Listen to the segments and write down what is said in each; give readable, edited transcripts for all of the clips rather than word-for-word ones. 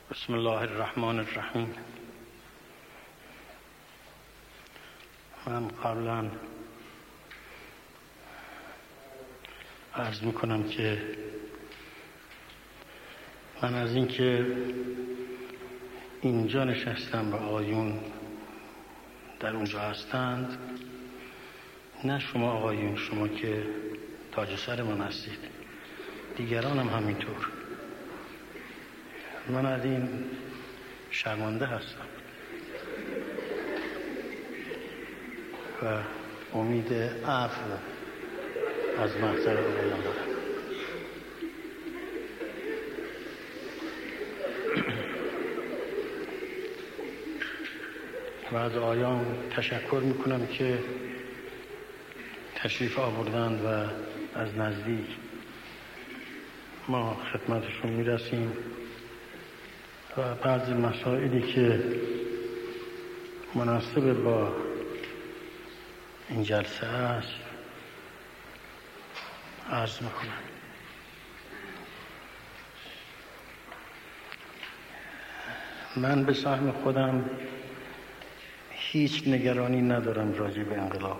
بسم الله الرحمن الرحیم. من قبلا عرض میکنم که من از اینکه اینجا نشستم و آقایون در اونجا هستند، نه شما آقایون، شما که تاج سر من هستید، دیگران هم همینطور، من از این شرمنده هستم و امید عفو از محضر آقایان دارم. و از آقایان تشکر میکنم که تشریف آوردند و از نزدیک ما خدمتشون میرسیم و بعضی مسائلی که مناسب با این جلسه است عرض میکنم. من به سهم خودم هیچ نگرانی ندارم راجع به انقلاب.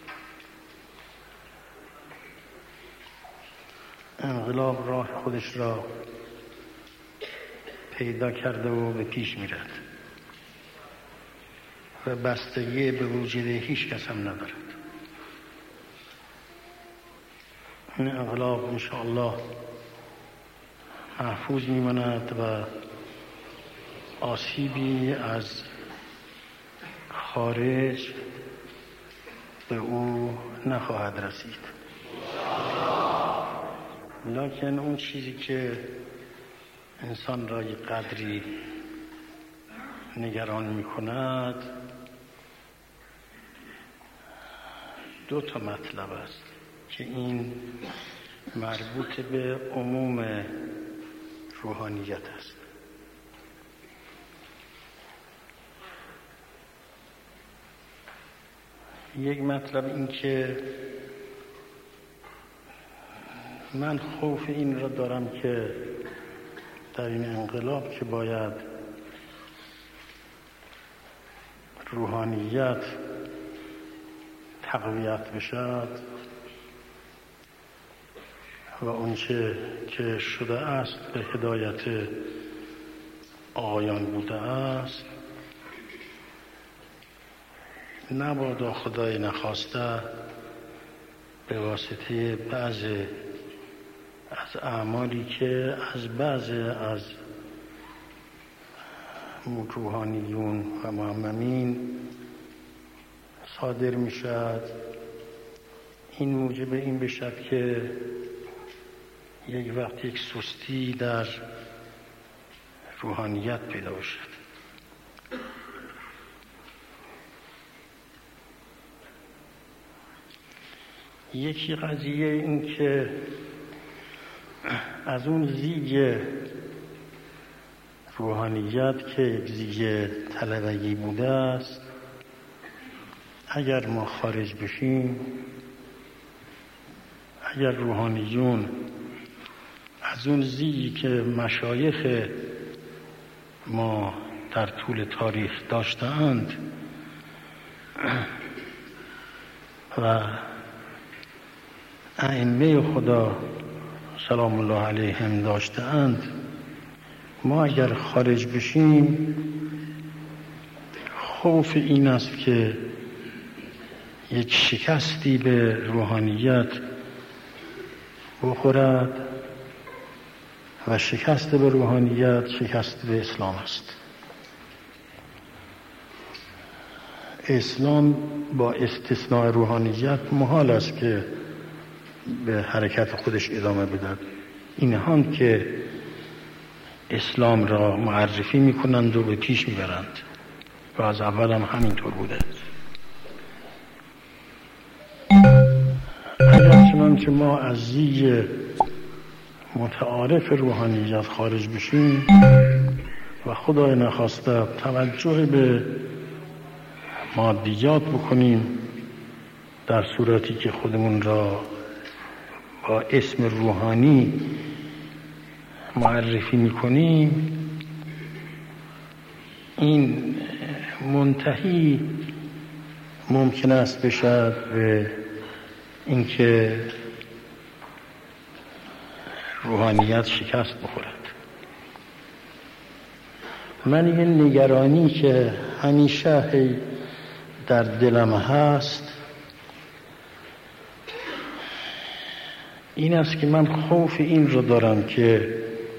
انقلاب راه خودش را پیدا کرده و به پیش میرد و بستگی به وجود هیچ کس هم ندارد. این انقلاب انشاءالله محفوظ میماند و آسیبی از خارج به او نخواهد رسید. لکن اون چیزی که انسان را یک قدری نگران می‌کند دو تا مطلب است که این مربوط به عموم روحانیت است. یک مطلب این که من خوف این را دارم که در این انقلاب که باید روحانیت تقویت بشد و اونچه که شده است به هدایت آقایان بوده است، نبادا خدای نخواسته به واسطه بعض از اعمالی که از بعض از روحانیون و معممین صادر می شد، این موجب این بشد که یک وقت یک سستی در روحانیت پیدا بشد. یکی قضیه این که از اون زیگ روحانیت که یک زیگ طلبگی بوده است، اگر ما خارج بشیم، اگر روحانیون از اون زیگی که مشایخ ما در طول تاریخ داشتند و ائمه خدا سلام الله علیهم داشتند، ما اگر خارج بشیم خوف این است که یک شکستی به روحانیت بخورد و شکست به روحانیت شکست به اسلام است. اسلام با استثناء روحانیت محال است که به حرکت خودش ادامه بدهد. اینها که اسلام را معرفی میکنند و به پیش میبرند و از اول هم همینطور بوده. اگر چنانچه ما از زیگ متعارف روحانیت خارج بشیم و خدای نخواسته توجه به مادیات بکنیم، در صورتی که خودمون را با اسم روحانی معرفی میکنیم، این منتهی ممکن است بشد به اینکه روحانیت شکست بخورد. من این نگرانی که همیشه در دلم هست این است که من خوف این رو دارم که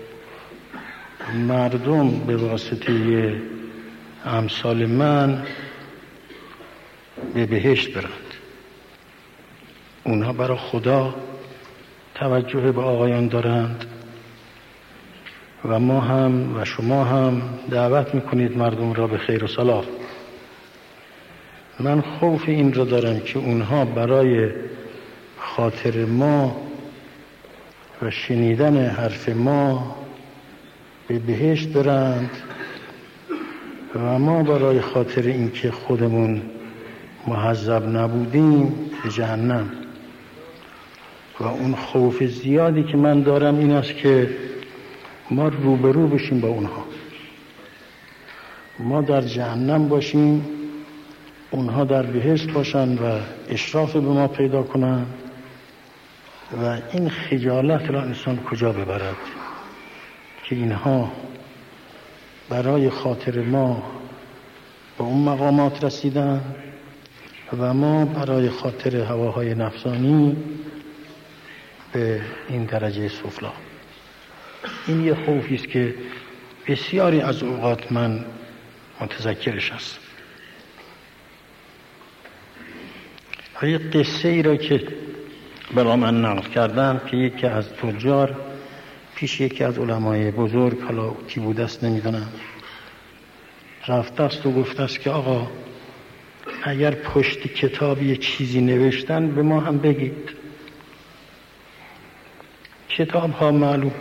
مردم به واسطه امثال من به بهشت برند. اونها برای خدا توجه به آقایان دارند و ما هم و شما هم دعوت میکنید مردم را به خیر و صلاح. من خوف این را دارم که اونها برای خاطر ما و شنیدن حرف ما به بهشت برند و ما برای خاطر اینکه خودمون مهذب نبودیم به جهنم. و اون خوف زیادی که من دارم این است که ما روبرو بشیم با اونها، ما در جهنم باشیم، اونها در بهشت باشن و اشراف به ما پیدا کنن و این خجالت را انسان کجا ببرد که اینها برای خاطر ما به اون مقامات رسیدن و ما برای خاطر هواهای نفسانی به این درجه سفلا. این یه خوفی است که بسیاری از اوقات من متذکرش هستم. یه قصه ای را که برای من نقل کردن که یکی از تجار پیش یکی از علمای بزرگ، حالا کی بوده است نمیدونم، رفته است و گفته است که آقا اگر پشت کتاب یه چیزی نوشتن به ما هم بگید. کتاب ها معلوم،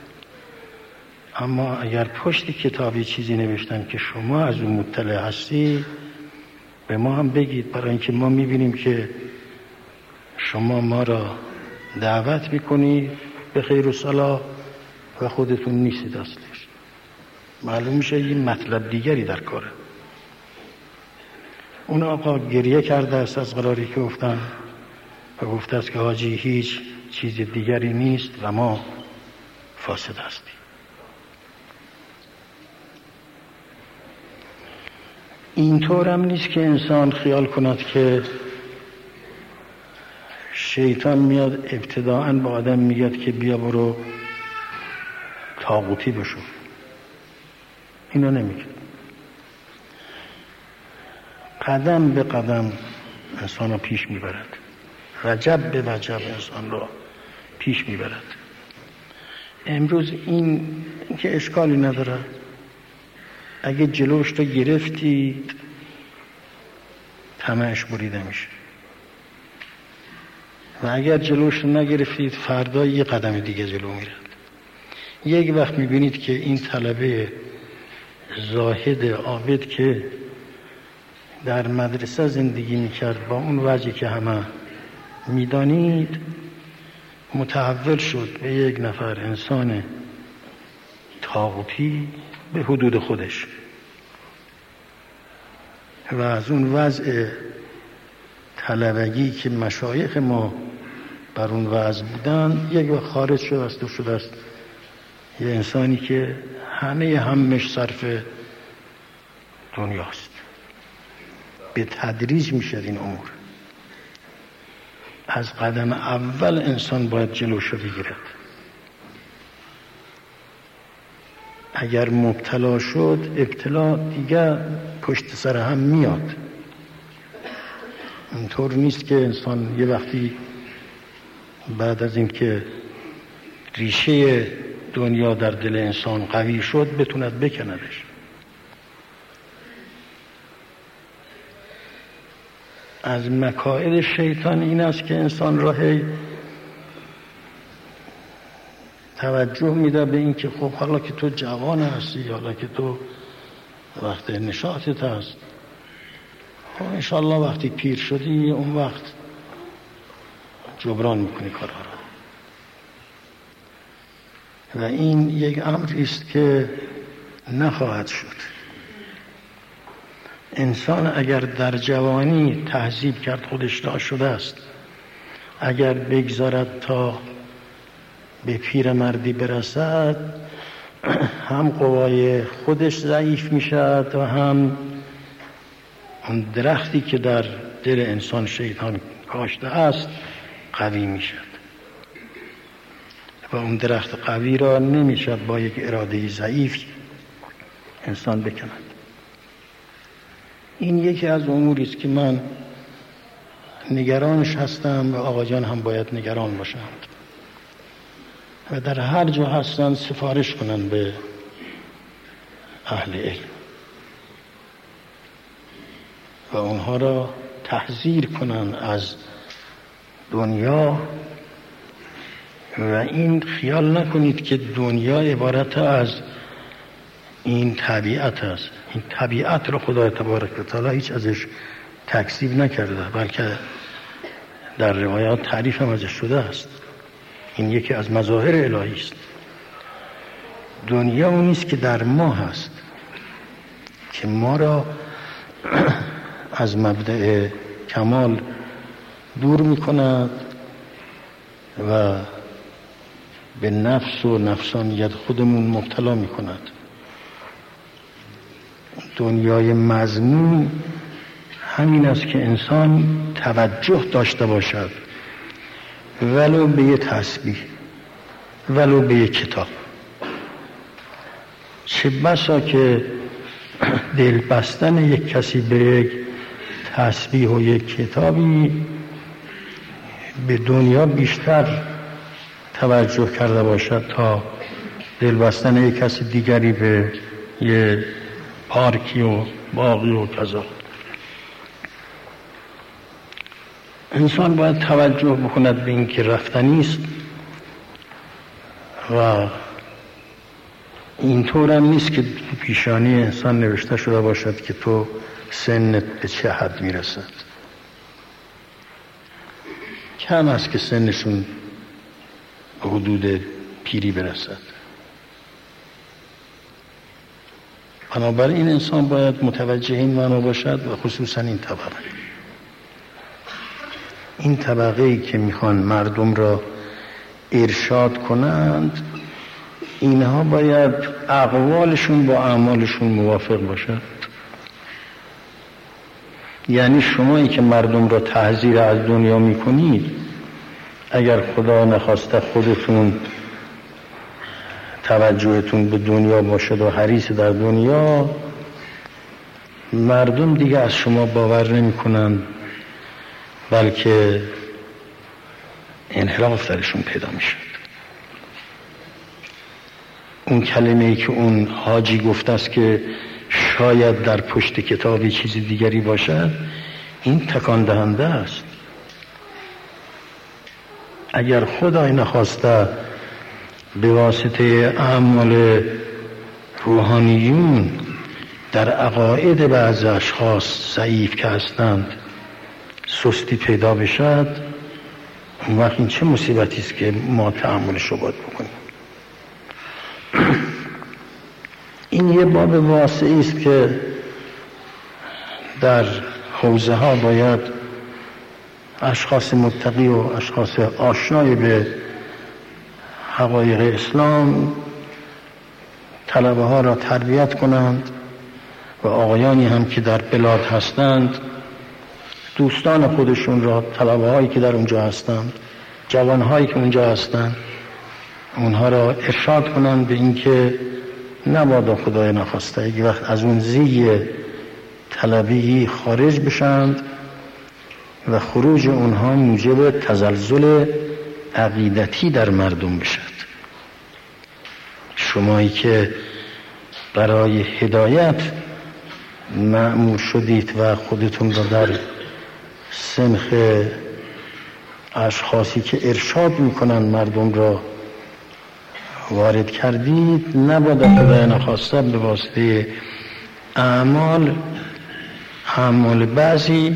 اما اگر پشت کتاب یه چیزی نوشتن که شما از اون مطلع هستی به ما هم بگید، برای اینکه ما میبینیم که شما ما را دعوت میکنید به خیر و صلاح و خودتون نیستید اصلش. معلوم میشه یه مطلب دیگری در کاره. اون آقا گریه کرده است از قراری که گفتن و گفته است که حاجی هیچ چیز دیگری نیست و ما فاسد هستیم. اینطور هم نیست که انسان خیال کند که شیطان میاد ابتداعاً با آدم میگه که بیا برو طاغوتی بشو. اینو نمیگه. قدم به قدم انسان رو پیش میبرد، وجب به وجب انسان رو پیش میبرد. امروز این که اشکالی نداره، اگه جلوش رو گرفتید طمعش بریده میشه و اگر جلوش رو نگرفتید فردا یه قدم دیگه جلو میرد. یک وقت میبینید که این طلبه زاهد عابد که در مدرسه زندگی میکرد با اون وجهی که همه میدانید متحول شد به یک نفر انسان طاغوتی به حدود خودش و از اون وضع طلبگی که مشایخ ما بر اون وضع بودن یک وقت خارج شد است و شده است یه انسانی که همه همش صرف دنیاست. به تدریج میشه این امور. از قدم اول انسان باید جلوش رو بگیرد. اگر مبتلا شد ابتلا دیگه پشت سر هم میاد. اینطور نیست که انسان یه وقتی بعد از اینکه ریشه دنیا در دل انسان قوی شد بتوند بکندش. از مکائد شیطان این است که انسان را توجه میده به این که خب حالا که تو جوان هستی، حالا که تو وقت نشاطت هست، خب انشالله وقتی پیر شدی اون وقت جبران میکنی کارها را. و این یک امری است که نخواهد شد. انسان اگر در جوانی تهذیب کرد خودش را شده است، اگر بگذارد تا به پیرمردی برسد هم قوای خودش ضعیف می شود و هم اون درختی که در دل انسان شیطان کاشته است قوی می شود و اون درخت قوی را نمی شود با یک اراده ضعیف انسان بکند. این یکی از اموری است که من نگرانش هستم و آقا جان هم باید نگران باشند و در هر جا هستند سفارش کنند به اهل علم و اونها را تحذیر کنند از دنیا و این خیال نکنید که دنیا عبارت از این طبیعت است. این طبیعت را خدای تبارک و تعالی هیچ ازش تکذیب نکرده، بلکه در روایات تعریف هم ازش شده است. این یکی از مظاهر الهی است. دنیا اون نیست که در ما هست که ما را از مبدأ کمال دور می‌کند و به نفس و نفسانیت خودمون مبتلا می‌کند. دنیای مذموم همین است که انسان توجه داشته باشد ولو به یه تسبیح، ولو به یه کتاب. چه بسا که دل بستن یک کسی به یک تسبیح و یک کتابی به دنیا بیشتر توجه کرده باشد تا دل بستن یک کسی دیگری به یه پارکی و باغی و کذا. انسان باید توجه بکند به این که رفتنی است و اینطور هم نیست که پیشانی انسان نوشته شده باشد که تو سنت به چه حد میرسد. کم است که سنشون به حدود پیری برسد. بنابراین انسان باید متوجه این معنا باشد و خصوصا این طبقه ای که میخوان مردم را ارشاد کنند، اینها باید اقوالشون با اعمالشون موافق باشد. یعنی شمایی که مردم را تحذیر از دنیا میکنید، اگر خدا نخواسته خودتون توجهتون به دنیا باشد و حریص در دنیا، مردم دیگه از شما باور نمی کنند، بلکه انحراف درشون پیدا می شد. اون کلمه‌ای که اون حاجی گفته است که شاید در پشت کتابی چیز دیگری باشد، این تکان دهنده است. اگر خدای نخواسته به واسطه اعمال روحانیون در عقاید بعض اشخاص ضعیف که هستند سستی پیدا بشد، اون وقت این چه مصیبتی است که ما تحملش رو باید بکنیم. این یه باب واسعی است که در حوزه ها باید اشخاص متقی و اشخاص آشنای به حقایق اسلام طلبه ها را تربیت کنند و آقایانی هم که در بلاد هستند دوستان خودشون را، طلبه هایی که در اونجا هستند، جوان هایی که اونجا هستند، اونها را ارشاد کنند به این که نبادا خدای نخواسته یک وقت از اون زی طلبی خارج بشند و خروج اونها موجب تزلزل عقیدتی در مردم بشد. شمایی که برای هدایت مأمور شدید و خودتون را در سنخ اشخاصی که ارشاد میکنند مردم را وارد کردید، نباید خدای نخواسته به واسطه اعمال بعضی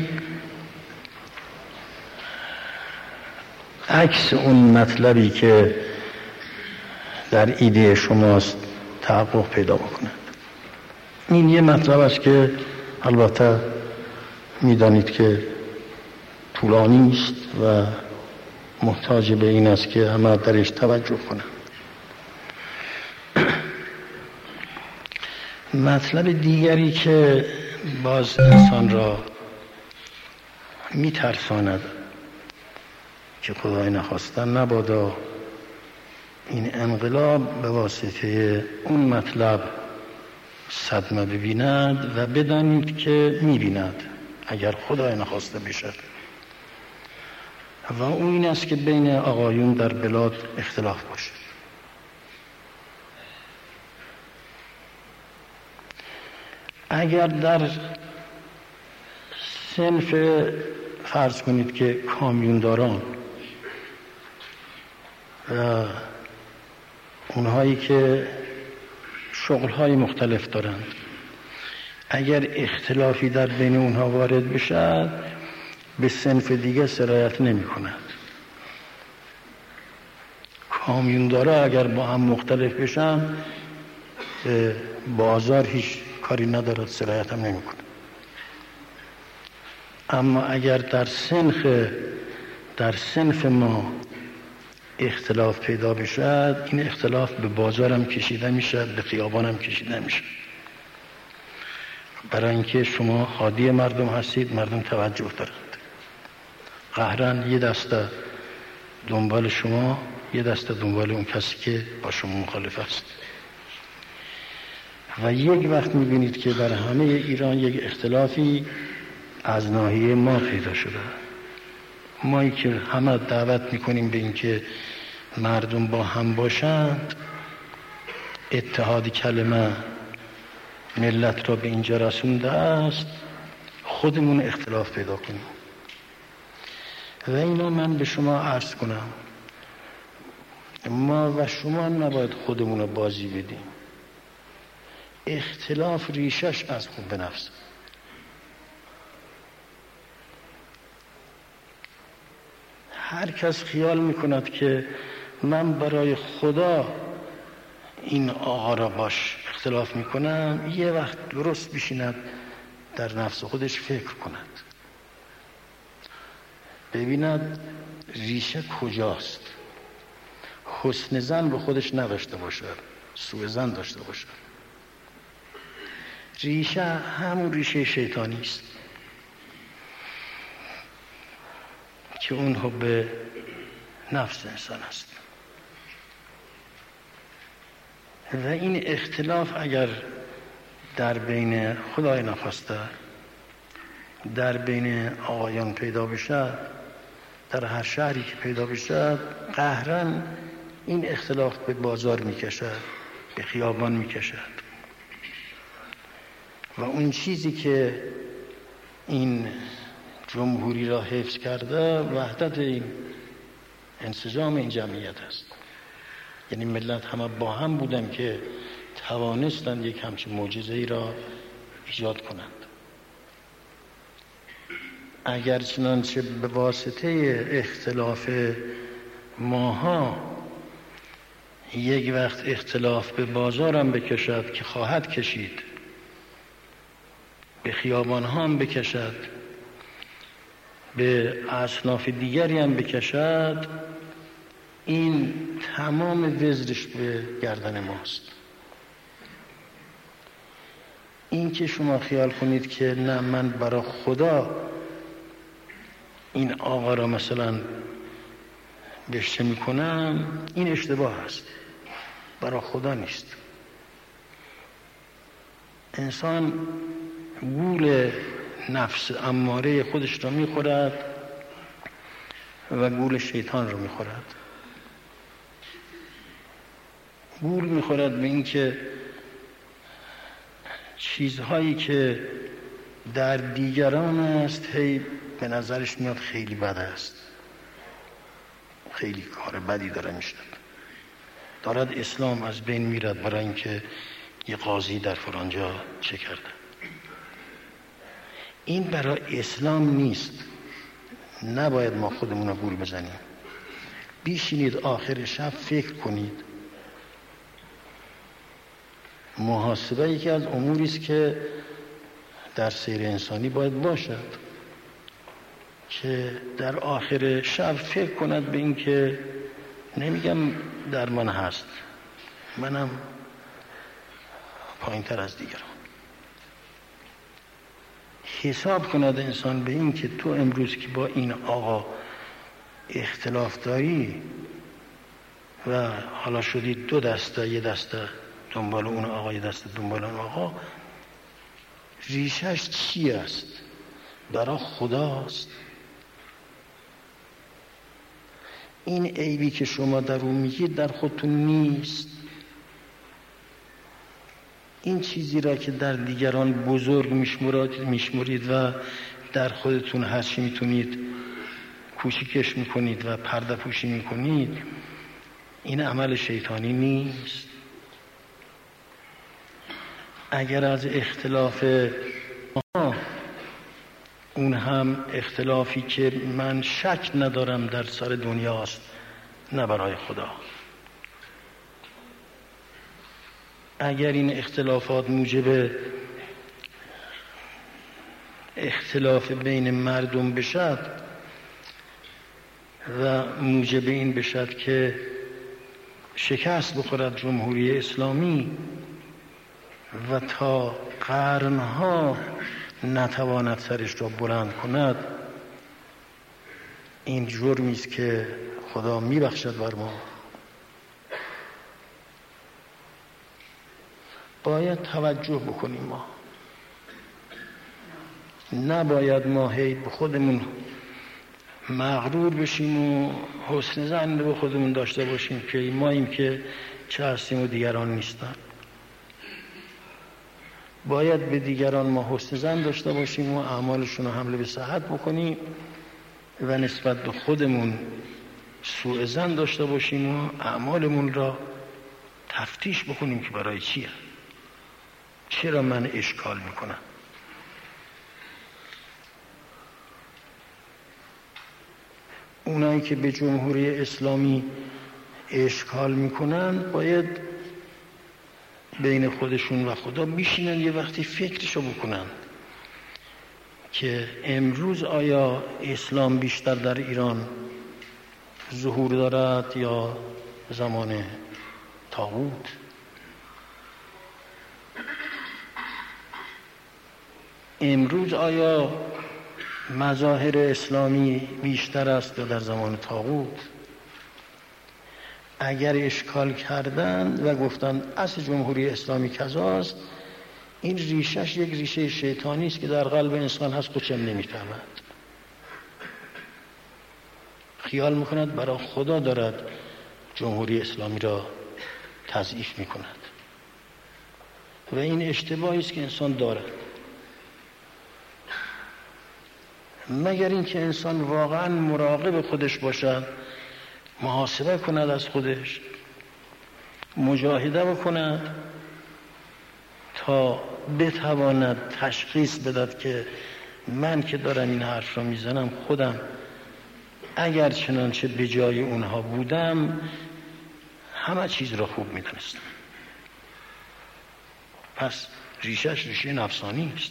عکس اون مطلبی که در ایده شماست تحقق پیدا بکنند. این یه مطلب است که البته میدانید که طولانی است و محتاج به این است که همه درش توجه کنند. مطلب دیگری که باز انسان را میترساند که خدای نخواسته نبادا این انقلاب به واسطه اون مطلب صدمه ببیند و بدانید که میبیند اگر خدای نخواسته بشد، و اون این است که بین آقایون در بلاد اختلاف باشه. اگر در صنف فرض کنید که کامیونداران و اونهایی که شغل‌های مختلف دارند، اگر اختلافی در بین اونها وارد بشد به صنف دیگه سرایت نمی کند. کامیوندارا اگر با هم مختلف بشن بازار هیچ کاری ندارد، سرایت هم نمی کند. اما اگر در صنف ما اختلاف پیدا بشد، این اختلاف به بازار هم کشیده میشد، به خیابان هم کشیده میشد. برای اینکه شما حادی مردم هستید، مردم توجه دارند، قهرن یه دسته دنبال شما، یه دسته دنبال اون کسی که با شما مخالف است. و یک وقت میبینید که در همه ایران یک اختلافی از ناحیه ما پیدا شده. مایی که همه دعوت میکنیم به اینکه مردم با هم باشند، اتحاد کلمه ملت را به اینجا رسونده است، خودمون اختلاف پیدا کنیم. و اینا من به شما عرض کنم، ما و شما نباید خودمون رو بازی بدیم. اختلاف ریشش از خود به نفس. هر کس خیال میکند که من برای خدا این آقا را باش اختلاف میکنم، یه وقت درست بشیند در نفس خودش فکر کند، ببیند ریشه کجاست. حسن ظن به خودش نداشته باشد، سوء ظن داشته باشد. ریشه همون ریشه شیطانی است که اون حب نفس انسان است. و این اختلاف اگر در بین خدای نخواسته در بین آقایان پیدا بشد، در هر شهری که پیدا بشد، قهرن این اختلاف به بازار میکشد، به خیابان میکشد. و اون چیزی که این جمهوری را حفظ کرده وحدت این انسجام این جمعیت است. یعنی ملت همه با هم بودن که توانستند یک همچین معجزه‌ای را ایجاد کنند. اگر چنانچه به واسطه اختلاف ماها یک وقت اختلاف به بازار هم بکشد که خواهد کشید، به خیابان ها هم بکشد، به اصناف دیگری هم بکشد، این تمام وزرش به گردن ماست. این که شما خیال کنید که نه من برای خدا این آقا را مثلا بهش میکنم، این اشتباه است. برای خدا نیست. انسان گول نفس اماره خودش را میخورد و گول شیطان را میخورد. گول میخورد به این که چیزهایی که در دیگران است هی به نظرش میاد خیلی بد است، خیلی کار بدی داره میشه، دارد اسلام از بین میرد برای اینکه یه قاضی در فرانجا چه کرده. این برای اسلام نیست. نباید ما خودمون رو گول بزنیم. بیشینید آخر شب فکر کنید. محاسبه یکی از اموری است که در سیر انسانی باید باشد که در آخر شب فکر کند به این که نمیگم در من هست، منم پایین تر از دیگران. حساب کند انسان به این که تو امروز که با این آقا اختلاف داری و حالا شدی دو دسته، یه دسته دنبال اون آقا، یه دسته دنبال اون آقا، ریشش چی است؟ برای خداست. این عیبی که شما در اون میگید در خودتون نیست. این چیزی را که در دیگران بزرگ میشمرید و در خودتون هرچی میتونید کوچیکش میکنید و پرده پوشی میکنید، این عمل شیطانی نیست. اگر از اختلاف اون هم اختلافی که من شک ندارم در سر دنیاست، نه برای خدا، اگر این اختلافات موجب اختلاف بین مردم بشد و موجب این بشد که شکست بخورد جمهوری اسلامی و تا قرنها نتواند سرش را بلند کند، این جرمی است که خدا میبخشد بر ما. باید توجه بکنیم، ما نباید ما هی به خودمون مغرور بشیم و حسن ظن به خودمون داشته باشیم که ماییم که چه هستیم و دیگران نیستن. باید به دیگران ما حسن ظن داشته باشیم و اعمالشون رو حمله به صحت بکنیم و نسبت به خودمون سوء ظن داشته باشیم و اعمالمون را تفتیش بکنیم که برای چیه، چرا من اشکال میکنم. اونایی که به جمهوری اسلامی اشکال میکنن باید بین خودشون و خدا بشینن یه وقتی فکرشو بکنن که امروز آیا اسلام بیشتر در ایران ظهور دارد یا زمان طاغوت؟ امروز آیا مظاهر اسلامی بیشتر است یا در زمان طاغوت؟ اگر اشکال کردن و گفتن اصل جمهوری اسلامی کذاست، این ریشش یک ریشه شیطانی است که در قلب انسان هست، خودش هم نمی‌فهمد. خیال میکند برای خدا دارد جمهوری اسلامی را تضعیف میکند و این اشتباهی است که انسان دارد. مگر اینکه انسان واقعا مراقب خودش باشد، محاسبه کند از خودش، مجاهده بکند تا بتواند تشخیص بدهد که من که دارم این حرف را میزنم خودم اگر چنانچه به جای اونها بودم همه چیز را خوب میدانستم. پس ریشش ریشه نفسانی است.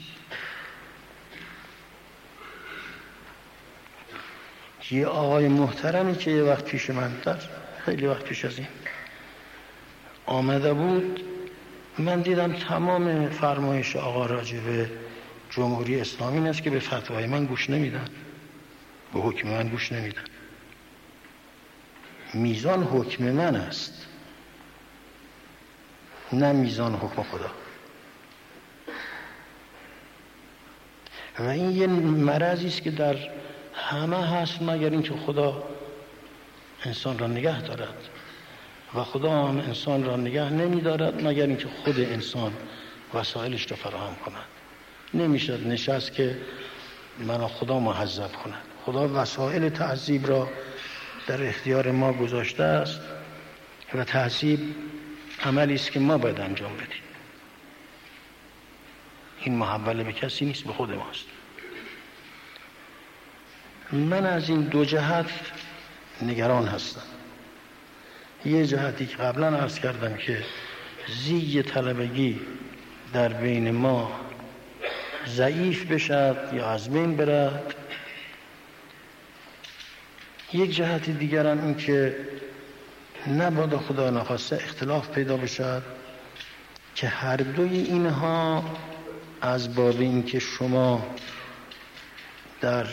یه آقای محترمی که یه وقت پیش من، در خیلی وقت پیش از این آمده بود، من دیدم تمام فرمایش آقا راجع به جمهوری اسلامی این است که به فتوای من گوش نمیدن، به حکم من گوش نمیدن. میزان حکم من است، نه میزان حکم خدا. و این یه مرضی است که در همه هست مگر اینکه خدا انسان را نگه دارد، و خدا هم انسان را نگه نمی دارد مگر اینکه خود انسان وسایلش را فراهم کند. نمیشد نشست که منو خدا معذب کند. خدا وسایل تعذیب را در اختیار ما گذاشته است و تعذیب عملی است که ما باید انجام بدیم. این محول به کسی نیست، به خود ماست. من از این دو جهت نگران هستم. یه جهتی که قبلا عرض کردم که زیگ طلبگی در بین ما ضعیف بشد یا از بین برد. یک جهت دیگر هم این که نباید خدا نخواسته اختلاف پیدا بشد که هر دوی اینها از باب این که شما در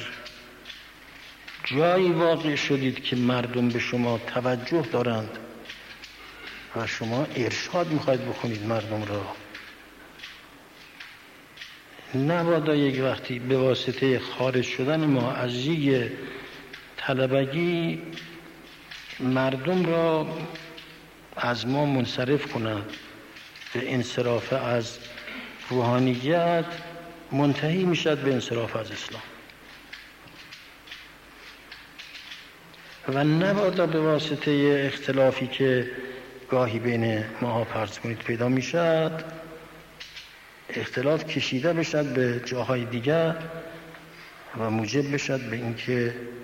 جایی واقع شدید که مردم به شما توجه دارند و شما ارشاد میخواید بکنید مردم را، نباید یک وقتی به واسطه خارج شدن ما از ژیگ طلبگی مردم را از ما منصرف کنند، به انصراف از روحانیت منتهی میشد به انصراف از اسلام. و نباید به واسطه اختلافی که گاهی بین ما فرض کنید پیدا میشد اختلاف کشیده بشد به جاهای دیگر و موجب بشد به اینکه